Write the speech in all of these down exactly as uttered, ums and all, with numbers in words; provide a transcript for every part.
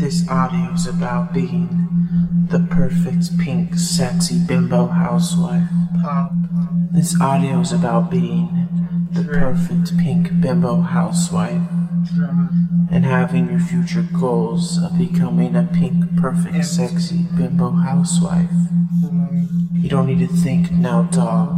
This audio's about being the perfect pink sexy bimbo housewife. Pop. This audio's about being the perfect pink bimbo housewife Drop. and having your future goals of becoming a pink perfect sexy bimbo housewife. You don't need to think now, dog.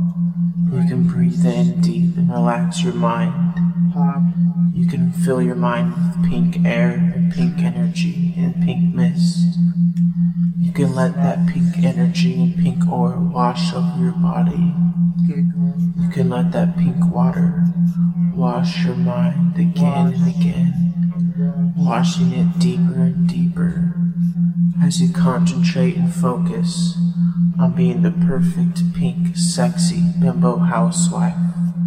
You can breathe in deep and relax your mind. Pop. You can fill your mind with pink air and pink energy and pink mist. You can let that pink energy and pink aura wash over your body. Giggle. You can let that pink water wash your mind again and again, washing it deeper and deeper as you concentrate and focus on being the perfect pink sexy bimbo housewife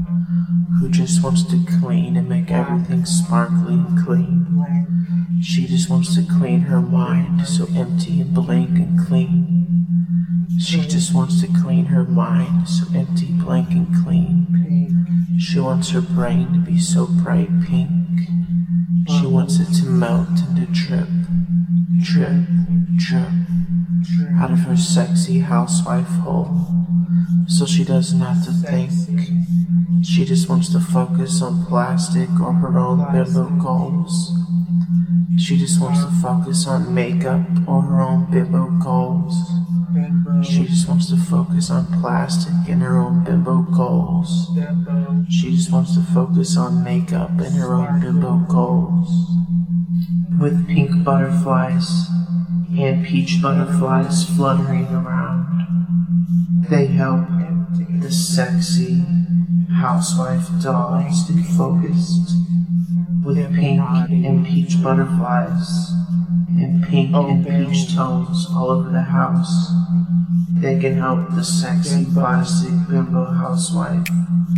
who just wants to clean and make everything sparkly and clean. She just wants to clean her mind so empty and blank and clean. She just wants to clean her mind so empty, blank and clean. She wants her brain to be so bright pink. She wants it to melt and to drip, drip, drip out of her sexy housewife hole so she doesn't have to think. She just wants to focus on plastic or her own bimbo goals. She just wants to focus on makeup or her own bimbo goals. She just wants to focus on plastic and her own bimbo goals. She just wants to focus on makeup and her own bimbo goals. With pink butterflies and peach butterflies fluttering around, they help the sexy housewife dolls to be focused. With pink and peach butterflies and pink and peach tones all over the house, they can help the sexy plastic bimbo housewife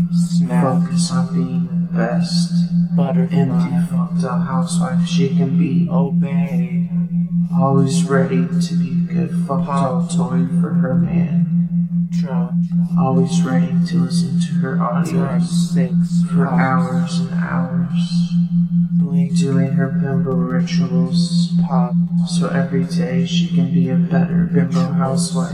focus on being the best empty fucked up housewife she can be. Obey. Always ready to be a good fucked up toy for her man. Drop. Always ready to listen to her audios Six. for hours and hours. Doing her bimbo rituals Pop. so every day she can be a better bimbo housewife.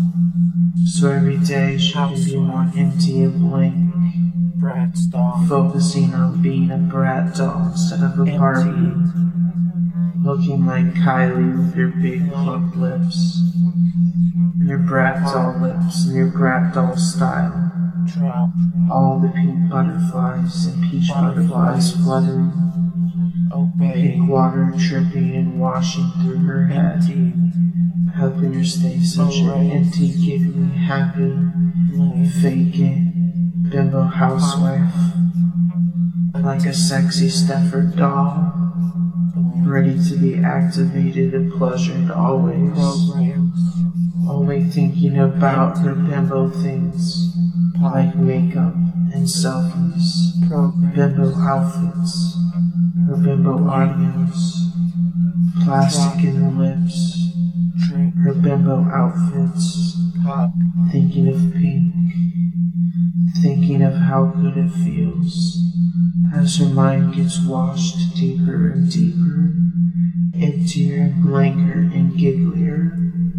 So every day she can be more empty and blank, Brat doll. focusing on being a brat doll instead of a Barbie. Looking like Kylie with your big plump lips, and your brat doll lips, and your brat doll style. Drop. All the pink butterflies and peach butterflies fluttering. Obey. Pink water dripping and washing through her head, Empty. helping her stay such an empty, giggly, happy, faking bimbo housewife. Like a sexy Stefford doll, ready to be activated and pleasured always. Programs. Only thinking about her bimbo things, like makeup and selfies, Programs. bimbo outfits, her bimbo audios, plastic in her lips, Drink. her bimbo outfits, Pop. thinking of pink, thinking of how good it feels as her mind gets washed deeper and deeper, emptier and blanker and gigglier.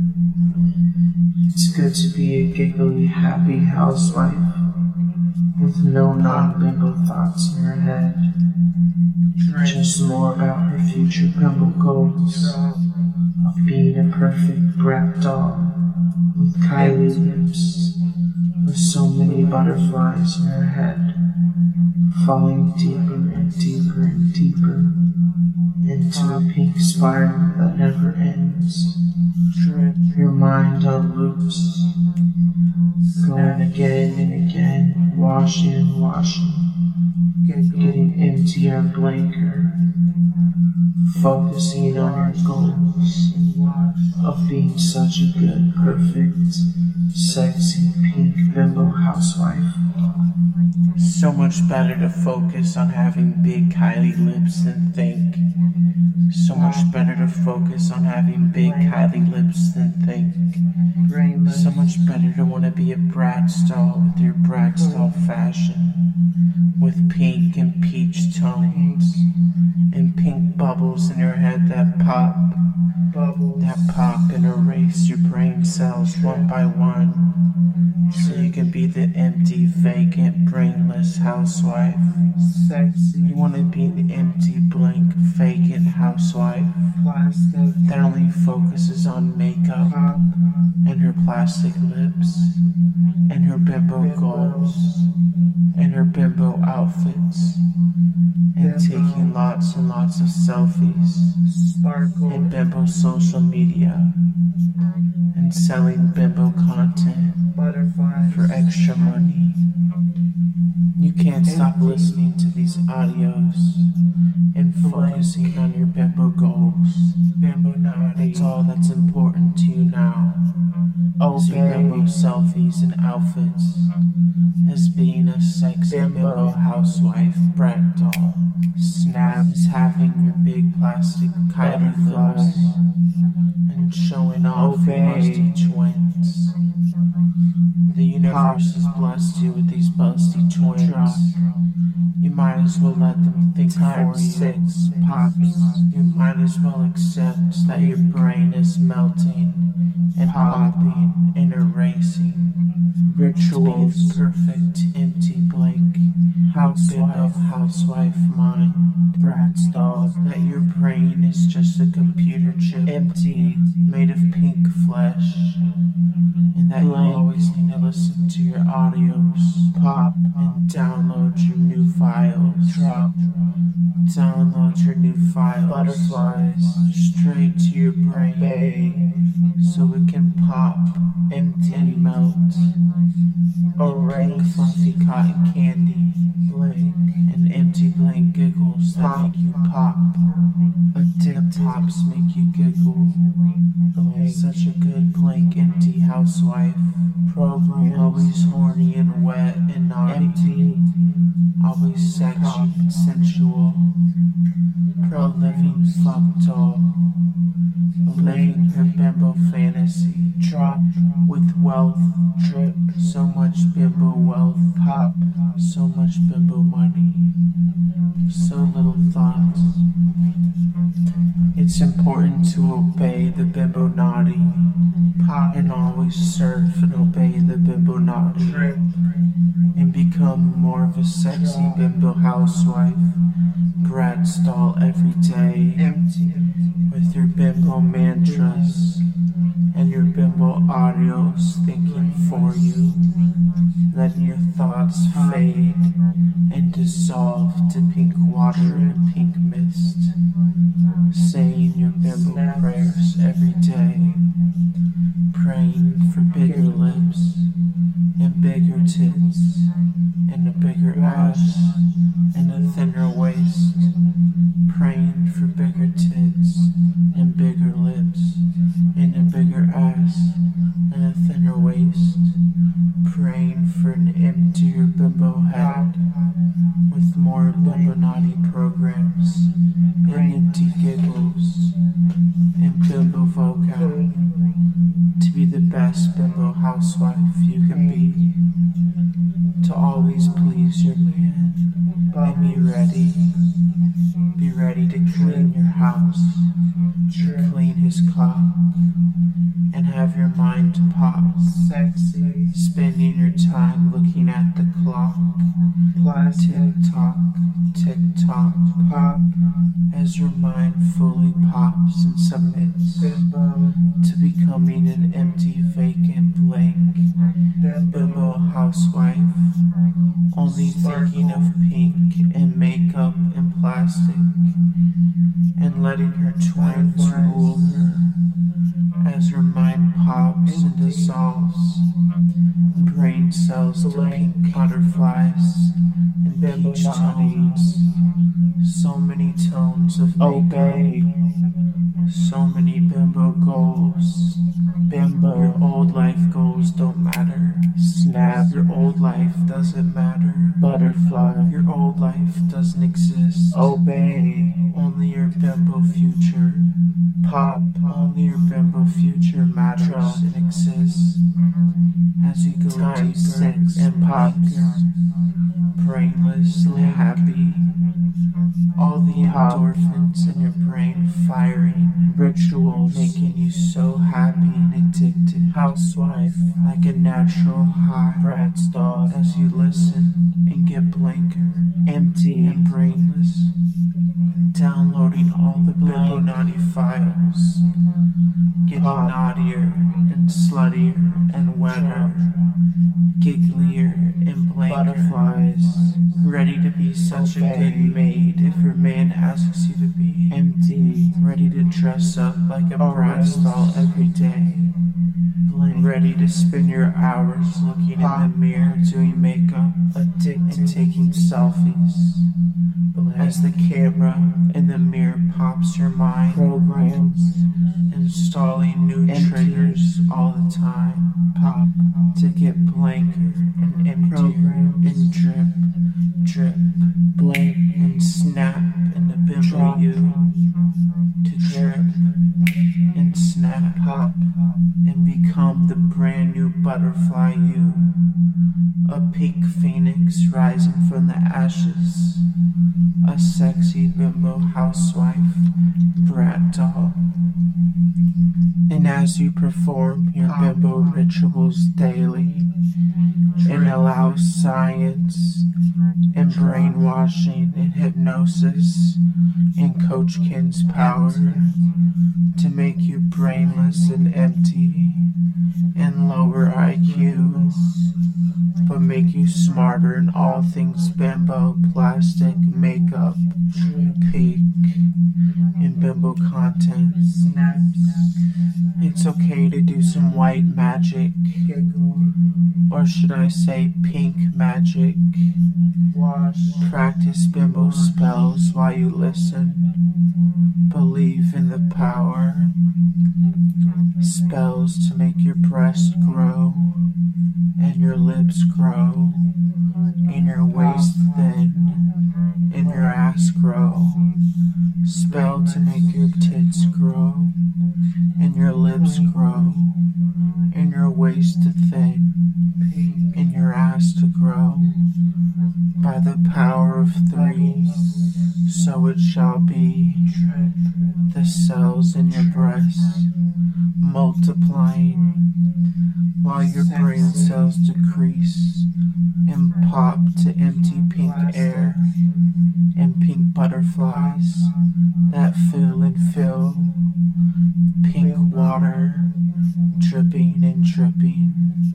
It's good to be a giggly, happy housewife with no non-bimbo thoughts in her head. Just more about her future bimbo goals Drop. of being a perfect brat doll with Kylie lips, with so many butterflies in her head, falling deeper and deeper and deeper into a pink spiral that never ends. Drip. Your mind on loops, going again and again, washing and washing, Giggle. getting emptier and blanker, focusing on your goals of being such a good, perfect, sexy, pink bimbo housewife. So much better to focus on having big Kylie lips than think. So much better to focus on having big Kylie lips than think. Brainless. So much better to want to be a Bratz doll with your Bratz doll fashion, with pink and peach tones and pink bubble bubbles in your head that pop, bubbles that pop and erase your brain cells one by one, so you can be the empty, vacant, brainless housewife. sexy, You want to be the empty, blank, vacant housewife plastic, that only focuses on makeup pop, and her plastic lips and her bimbo goals and her bimbo outfits and taking lots and lots of selfies sparkle, in bimbo social media and selling bimbo content butterflies, for extra money. You can't stop listening to these audios and focusing on your bimbo goals. bimbo naughty, That's all that's important to you now. Is your bimbo obey, selfies and outfits as being a sexy Bimbo. bimbo housewife brat doll. Snap is having your big plastic kitey Butterfly. lips and showing off your Obey. busty twins. The universe has blessed you with these busty twins. Drop. You might as well let them think for Times you. six, pops, You might as well accept that your brain is melting and popping and erasing. rituals, Being perfect, empty, blank, housewife, bimbo housewife mind. brat's dog, That your brain is just a computer chip empty, made of pink flesh. And that you Blank. always need to listen to your audios pop, and download your new files. drop, Download your new files. butterflies, Straight to your brain obey, so it can pop empty, and melt. Pink erase, fluffy cotton candy blank, and empty blank giggles that Pop. make you pop. The addicted, pops make you giggle. blank, Such a good blank empty housewife. programs, Always horny and wet and naughty. empty, Always sexy and sensual. Pro living fuck doll. Living her bimbo fantasy. drop, With wealth. drip, So much bimbo wealth. pop, So much bimbo money. So little thought. It's important to obey the bimbo naughty. pop, And always serve and obey the bimbo naughty. drip, And become more of a sexy bimbo housewife. Brat stall every day. empty, With your bimbo mantras. And your bimbo audios thinking for you. Letting your thoughts fade and dissolve to pink water and pink mist. Saying your bimbo prayers every day. Praying for bigger lips and bigger tits and a bigger ass and a thinner waist. Praying for bigger tits and bigger lips and a bigger ass and a thinner waist. Praying for an emptier bimbo head with more bimbo naughty programs and empty giggles and bimbo vocab to be the best bimbo housewife you can be. To always please your man and be ready. Be ready to clean your house, drip, clean his cock, and have your mind pop. sexy, Spending your time looking at the clock. plastic, Tick tock, tick tock, pop, as your mind fully pops and submits bimbo, to becoming an empty, vacant, blank bimbo, bimbo housewife, only thinking of pink and makeup and plastic, and letting her twins rule her as her mind pops and dissolves. Brain cells to pink butterflies and Bimbo peach naughty. tones. So many tones of makeup. obey, So many bimbo goals. bimbo, Your old life goals don't matter. snap, Your old life doesn't matter. butterfly, Your old life doesn't exist. obey, Only your bimbo future. Pop, only your bimbo future matters Drop. and exists. As you go Time deeper sinks and pops, brainless and happy. All the Pop. endorphins in your brain firing. Rituals making you so happy and addicted. Housewife, like a natural high. Bratz dog, as you listen and get blanker, empty and brainless. Downloading all the Bimbo naughty files, getting Pop. naughtier and sluttier and wetter, gigglier and blanker. Butterflies, ready to be such Obey. a good maid if your man asks you to be. Empty, ready to dress up like a brass doll every day. Blank. Ready to spend your hours looking Pop. in the mirror doing makeup, addicted and taking selfies. As the camera in the mirror pops your mind, programs, installing new Empty. triggers all the time, Pop, to get blanker and emptier and drip, drip, blank and snap in the bimbo you, to drip and snap, Pop, and become the brand new butterfly you, a pink phoenix rising from the ashes. A sexy bimbo housewife, brat doll. And as you perform your bimbo rituals daily, and allow science and brainwashing and hypnosis and Coach Ken's power to make you brainless and empty and lower I Q, but make you smarter in all things bimbo, plastic, makeup, peak, and bimbo content. It's okay to do some white magic, or should I say pink magic. Practice bimbo spells while you listen. Believe in the power. Spells to make your breast grow, and your lips grow, and your waist thin, and your ass grow. Spell to make your tits grow, and your lips grow, and your waist to thin, and your ass to grow. By the power of three, so it shall be. The cells in your breast multiplying, while your brain cells decrease and pop to empty pink air and pink butterflies that fill and fill, pink water dripping and dripping.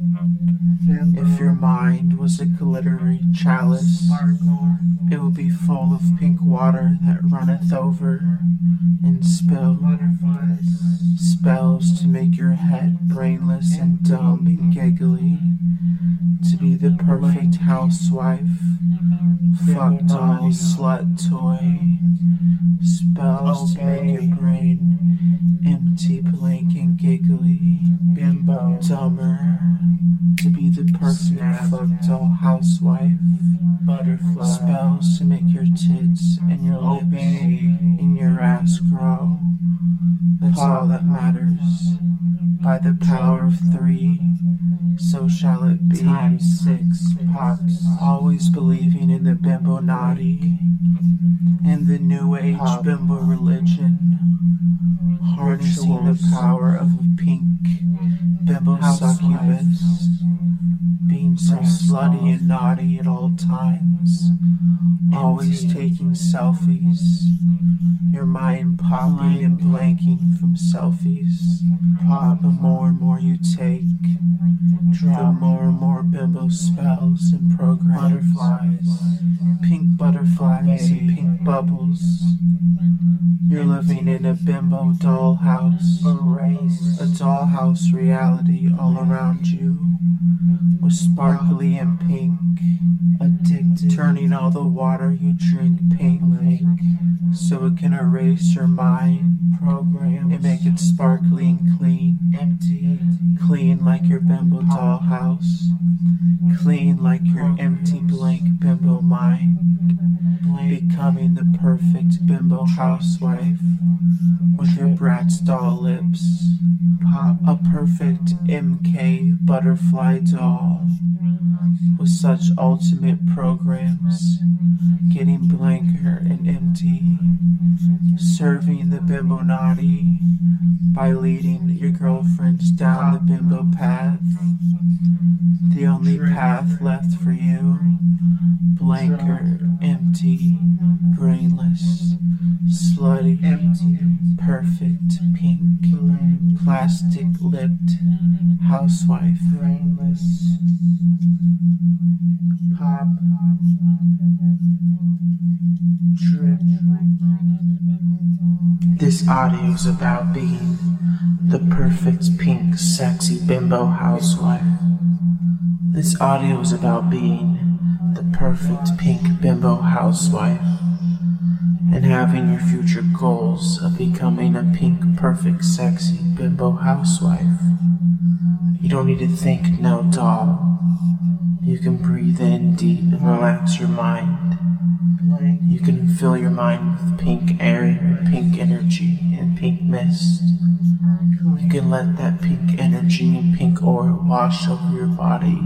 If your mind was a glittery chalice, it would be full of pink water that runneth over and spill. Spells to make your head brainless and dumb and giggly, to be the perfect housewife, fuck doll, slut toy. Spells to make your brain empty, blank and giggly, bimbo, dumber, to be the perfect fuck doll housewife. Butterfly. Spells to make your tits and your lips and your ass grow. That's Pop. all that matters. By the power of three, so shall it be. Times six pops. Always believing in the bimbo naughty and the new age Pop. bimbo religion. Harnessing the power of a pink bimbo succubus. Being so slutty and naughty at all times, always taking selfies, your mind popping and blanking from selfies. Pop, the more and more you take, the more and more bimbo spells and programs. Butterflies, pink butterflies and pink bubbles. You're living in a bimbo dollhouse, a dollhouse reality all around you. Was sparkly and pink, addicted, turning all the water you drink pink, so it can erase your mind, program, and make it sparkly and clean, empty, clean like your bimbo dollhouse, clean like your empty blank bimbo mind, becoming the perfect bimbo housewife, with your Bratz doll lips. Pop a perfect M K butterfly doll with such ultimate programs, getting blanker and empty, serving the bimbo naughty by leading your girlfriends down the bimbo path, the only path left for you, blanker, empty, brainless, slutty, perfect, pink, plastic-lipped housewife, brainless, pop, drip. This audio is about being the perfect pink sexy bimbo housewife. This audio is about being the perfect pink bimbo housewife and having your future goals of becoming a pink perfect sexy bimbo housewife. You don't need to think now, doll. You can breathe in deep and relax your mind. You can fill your mind with pink air and pink energy and pink mist. You can let that pink energy and pink aura wash over your body.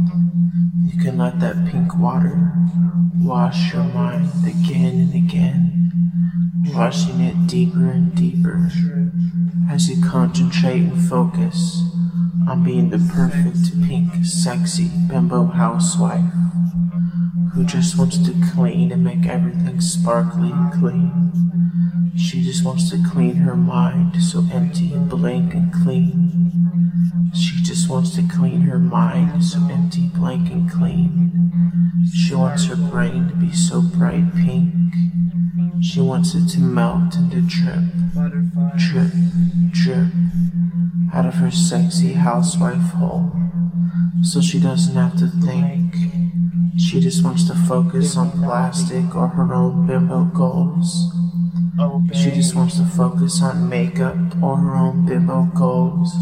You can let that pink water wash your mind again and again, washing it deeper and deeper as you concentrate and focus on being the perfect pink sexy bimbo housewife who just wants to clean and make everything sparkly and clean. She just wants to clean her mind so empty and blank and clean. She just wants to clean her mind so empty, blank and clean. She wants her brain to be so bright pink. She wants it to melt and to drip, drip, drip out of her sexy housewife hole so she doesn't have to think. She just wants to focus on plastic or her own bimbo goals. She just wants to focus on makeup or her own bimbo goals.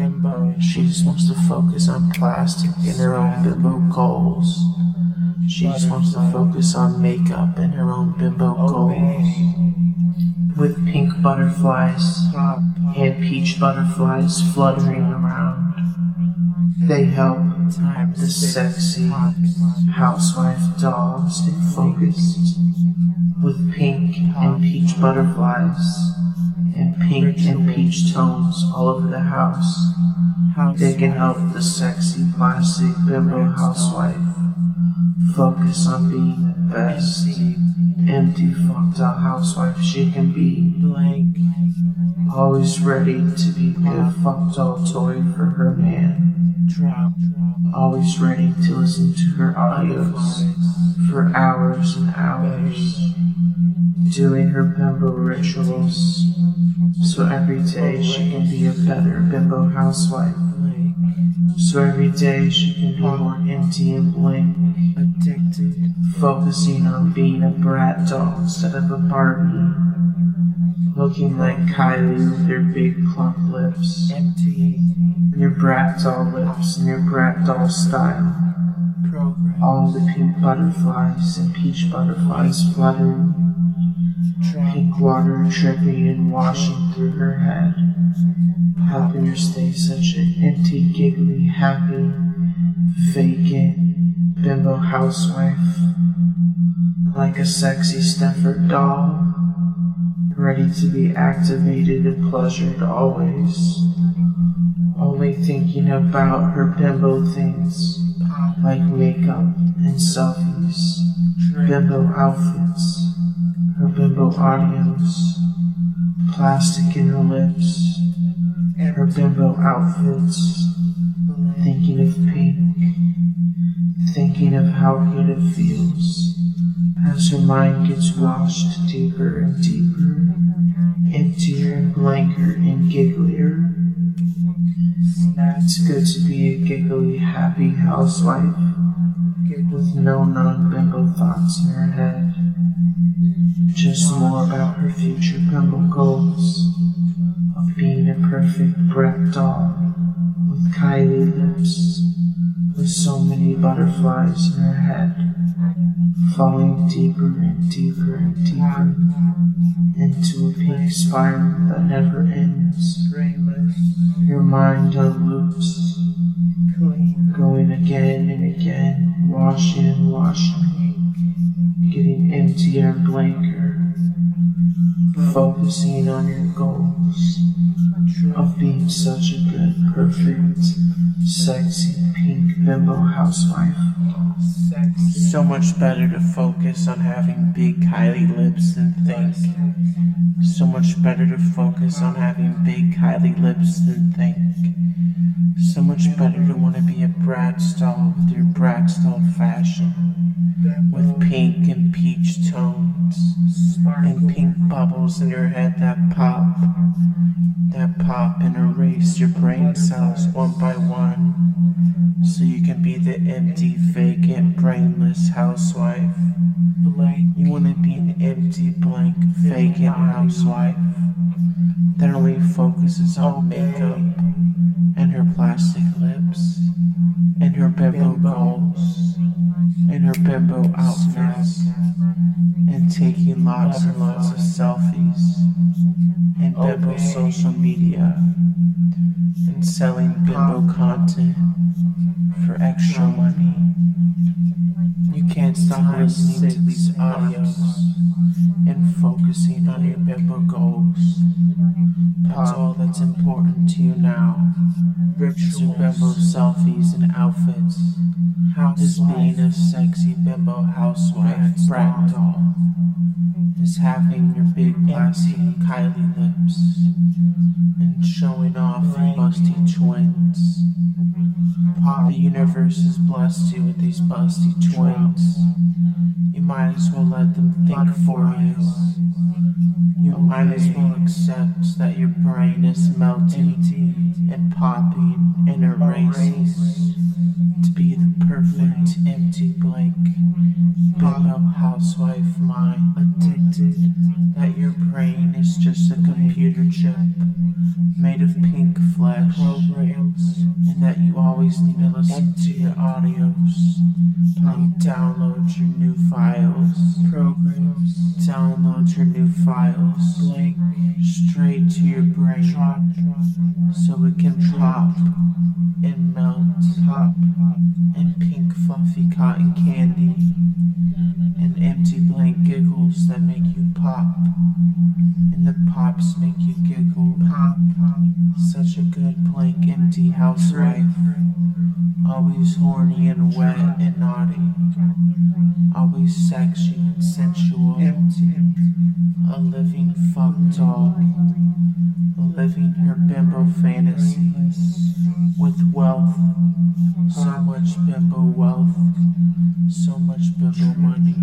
She just wants to focus on plastic and her own bimbo goals. She just wants to focus on makeup and her own bimbo goals. With pink butterflies and peach butterflies fluttering around, they help the sexy housewife doll stay focused. With pink and peach butterflies and pink and peach tones all over the house, they can help the sexy plastic bimbo housewife focus on being the best empty fucked up housewife she can be. Always ready to be the fucked up toy for her man. Always ready to listen to her audios for hours and hours, doing her bimbo rituals, so every day she can be a better bimbo housewife, so every day she can be more empty and blank, addicted, focusing on being a brat doll instead of a Barbie, looking like Kylie with her big plump lips, empty, and your brat doll lips and your brat doll style. All the pink butterflies and peach butterflies fluttering, pink water dripping and washing through her head, helping her stay such an empty, giggly, happy, vacant bimbo housewife, like a sexy Stefford doll, ready to be activated and pleasured always, only thinking about her bimbo things, like makeup and selfies, bimbo outfits, her bimbo audios, plastic in her lips, her bimbo outfits, thinking of pink, thinking of how good it feels as her mind gets washed deeper and deeper, emptier and blanker and gigglier. It's good to be a giggly, happy housewife with no non-bimbo thoughts in her head, just more about her future bimbo goals of being a perfect brat doll with Kylie lips, with so many butterflies in her head, falling deeper and deeper and deeper into a pink spiral that never ends. Your mind on loops, going again and again, washing and washing, getting emptier and blanker, focusing on your goals of being such a good, perfect, sexy, pink bimbo housewife. So much better to focus on having big Kylie lips than think. So much better to focus on having big Kylie lips than think. So much better to want to be a Bratz doll with your Bratz doll fashion, with pink and peach tones, and pink bubbles in your head that pop, that pop and erase your brain cells one by one, so you can be the empty, vacant, brainless housewife. You want to be an empty, blank, vacant housewife that only focuses on makeup and her plastic lips and her bimbo goals and her bimbo outfits and taking lots and lots of selfies and bimbo social media and selling bimbo content for extra money. You can't stop listening to these audios and focusing on your bimbo goals. That's all that's important to you now. Is your bimbo selfies and outfits. Is being a sexy bimbo housewife brat doll. Is having your big plastic Kylie lips and showing off your busty twins. The universe has blessed you with these busty twins. You might as well let them think for you. You might as well accept that your brain is melting and popping and erasing to be the perfect empty blank bimbo housewife mind. Addicted that your brain is just a computer chip made of pink flesh programs, and that you always need to listen to your audios. You download your new files, programs, download your new files, blank, straight to your brain, so it can pop and melt, pop, and pink fluffy cotton candy, and empty blank giggles that make you pop, and the pops make you giggle, pop, such a good blank empty housewife, always horny and wet and naughty, always sexy and sensual, a living fuck doll, living her bimbo fantasies with wealth, so much bimbo wealth, so much bimbo money,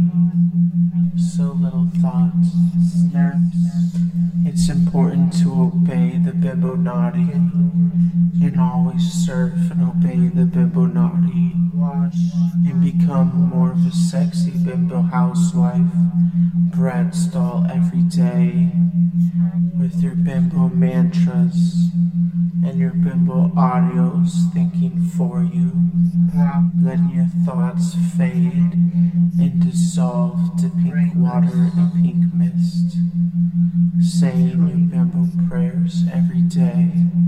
so little thoughts, snaps. It's important to obey the bimbo naughty, and always surf and obey the bimbo naughty, and become more of a sexy bimbo housewife, Bratz doll every day, with your bimbo mantras and your bimbo audios thinking for you, letting your thoughts fade and dissolve to pink water and pink mist, saying your bimbo prayers every day,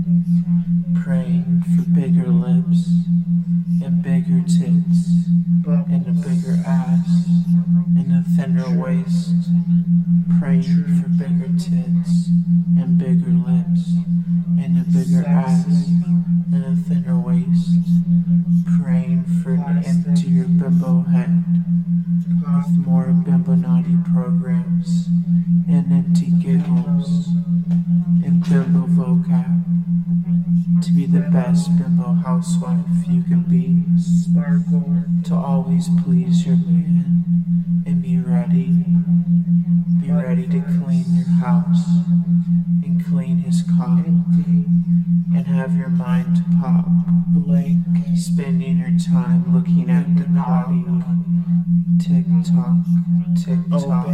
praying for bigger lips and bigger tits and a bigger ass and a thinner waist, praying for bigger tits and bigger lips and a bigger ass and a thinner waist, praying for an emptier bimbo head with more bimbo naughty programs and empty giggles and bimbo vocab to be the best bimbo housewife you can be, to always please your man and be ready, be ready ready to clean your house and clean his car and have your mind pop blank, spending your time looking at the clock. Tick tock, tick tock,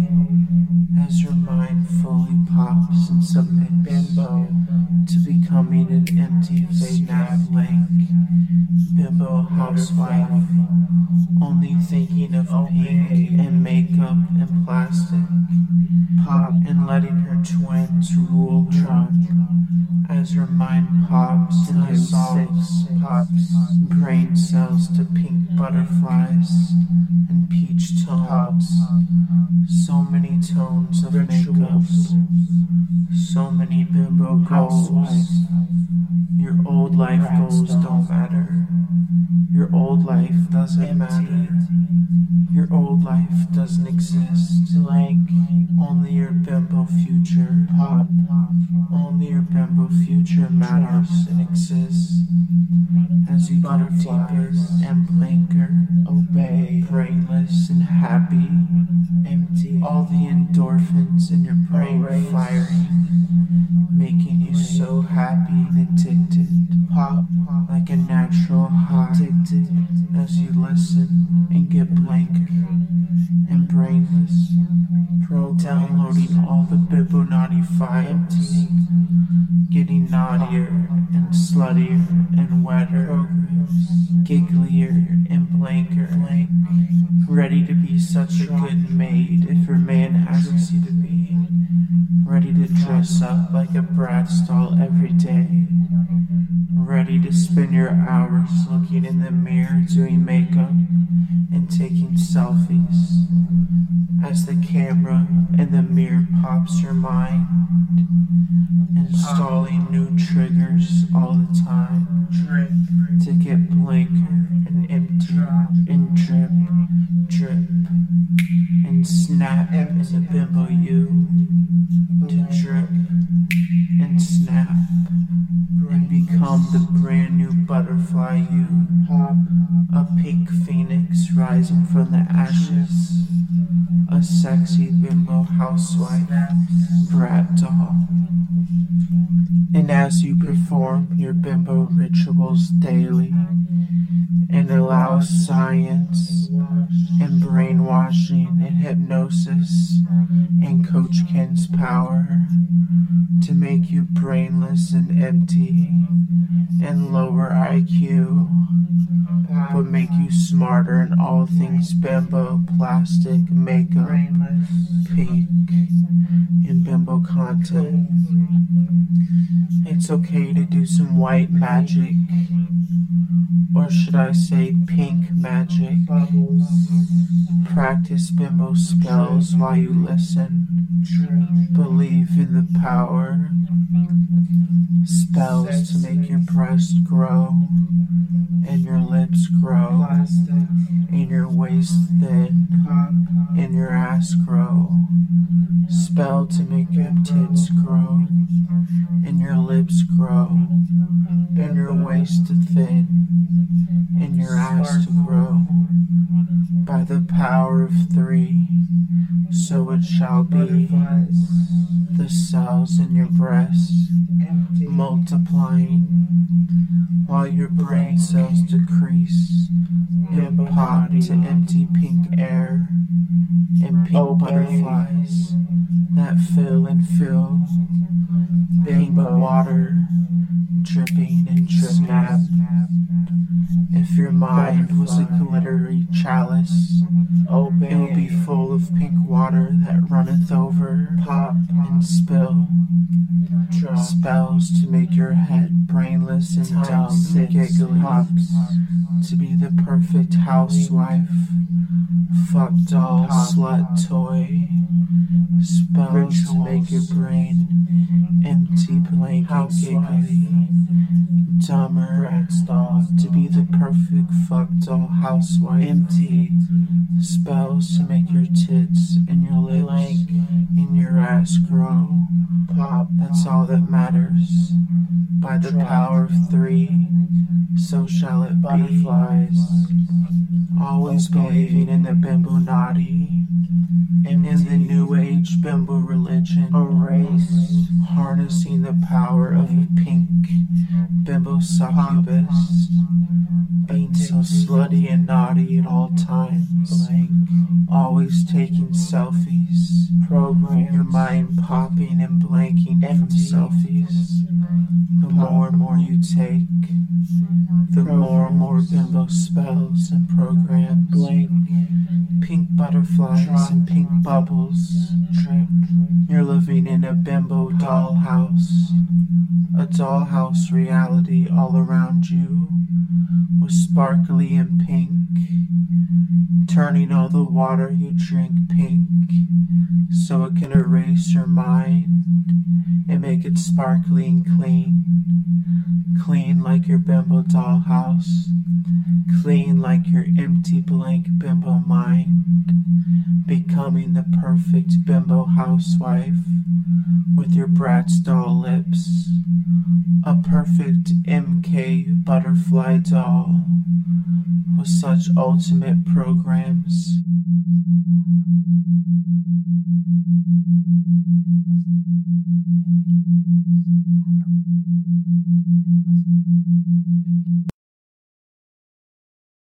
as your mind fully pops and submits bimbo to becoming an empty snap blank bimbo housewife, only thinking of pink and makeup and plastic, pop and letting her twins rule Trump as her mind pops and dissolves, pops brain cells to pink butterflies and peach tones, so many tones of makeup, so many bimbo goals. Your old life goals don't matter. Your old life doesn't matter. Your old life doesn't exist. Blank. Only your bimbo future. Pop. Only your bimbo future matters and exists. As you go deeper and blinker, obey, brainless and happy, empty. All the endorphins in your brain firing, making you so happy and addicted. Pop like a natural high, addicted as you listen and get blanker and brainless. Pro downloading all the Bimbo naughty files, getting naughtier and sluttier and wetter, gigglier and blanker, blank, ready to be such a good maid if your man asks you to be, ready to dress up like a Bratz doll every day, ready to spend your hours looking in the mirror doing makeup and taking selfies as the camera in the mirror pops your mind, installing new triggers all the time to get blanker and empty and drip, drip and snap in the bimbo you to drip and snap and become the brand new butterfly you, a pink phoenix rising from the ashes, a sexy bimbo housewife, brat doll. And as you perform your bimbo rituals daily and allow science and brainwashing and hypnosis and Coach Ken's power to make you brainless and empty and lower I Q, but make you smarter in all things bimbo, plastic, makeup, pink, and bimbo content. It's okay to do some white magic, or should I say pink magic. Practice bimbo spells while you listen. Believe in the power. Spells to make your breast grow, and your lips grow, and your waist thin, and your ass grow. Spell to make your tits grow, and your lips grow, and your waist to thin, and your ass to grow. By the power of three, so it shall be. The cells in your breast multiplying, while your brain cells decrease and pop to empty pink air and pink butterflies that fill and fill, pink water dripping and snap. If your mind was a glittery chalice, it will be full of pink water that runneth over, pop and spill. Spells to make your head brainless and dumb and giggly, pops to be the perfect housewife, fuck doll, slut toy. Spells to make your brain empty, blank and giggly, dumber, to be the perfect fuck doll housewife, empty. Spells to make your tits and your lips and your ass grow, pop That's all that matters. By the power of three, so shall it Butterflies. be. Always believing in the Bimbo Nadi, in the New Age Bimbo religion. A race. Harnessing the power of a pink Bimbo succubus. Being so slutty and naughty at all times. Blank. Always taking selfies. Programs. Your mind popping and blanking from Empty. selfies. The more and more you take, the more and more bimbo spells and programs. Blank. Pink butterflies Drop. and pink bubbles. Drip. You're living in a bimbo dollhouse. A dollhouse reality all around you, with sparkly and pink, turning all the water you drink pink, so it can erase your mind and make it sparkly and clean. Clean like your bimbo dollhouse, clean like your empty blank bimbo mind, becoming the perfect bimbo housewife with your Bratz doll lips, a perfect M K butterfly doll with such ultimate programs.